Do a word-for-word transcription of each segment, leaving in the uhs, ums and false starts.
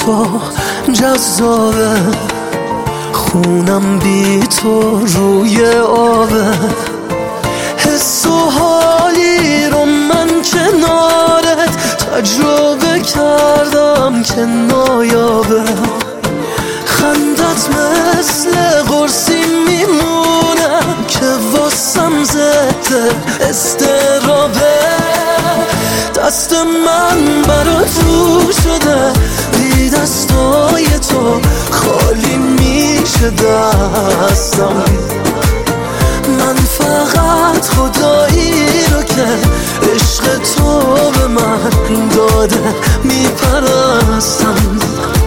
تو جذابه، خونم بی تو روی آبه. حس و حالی رو من کنارت تجربه کردم که نایابه. خندت مثل قرصی میمونه که واسم ضد استرابه. دست من برات رو شده، بی دستای تو خالی میشه دستم. من فقط خدایی رو که عشق تو به من داده میپرستم.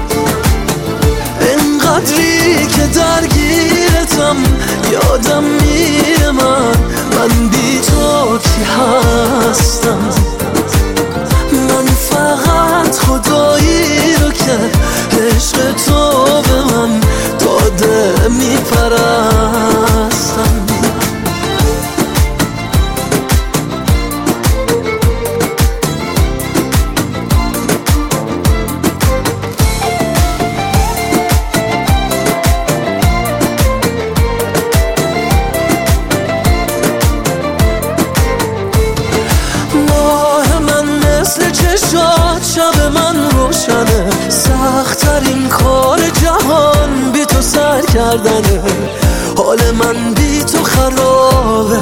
انقدری که درگیرتم یادم میره من من بی تو کی هستم. من فقط خدایی رو که عشق تو به من داده میپرستم. شب من روشنه، سخت‌ترین کار جهان بی تو سر کردنه. حال من بی تو خرابه،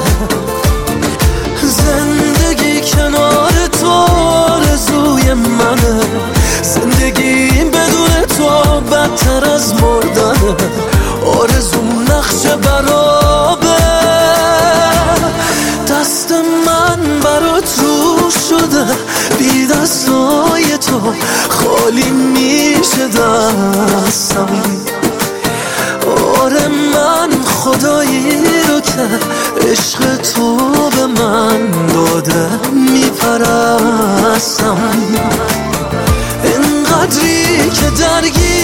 زندگی کنار تو آرزوی منه. زندگی بدون تو بدتر از مردنه، آرزوم نقش برابه. دست من برات رو شده، بی دستای تو خالی میشه دستم. آره من خدایی رو که عشق تو به من داده میپرستم. انقدری که درگیر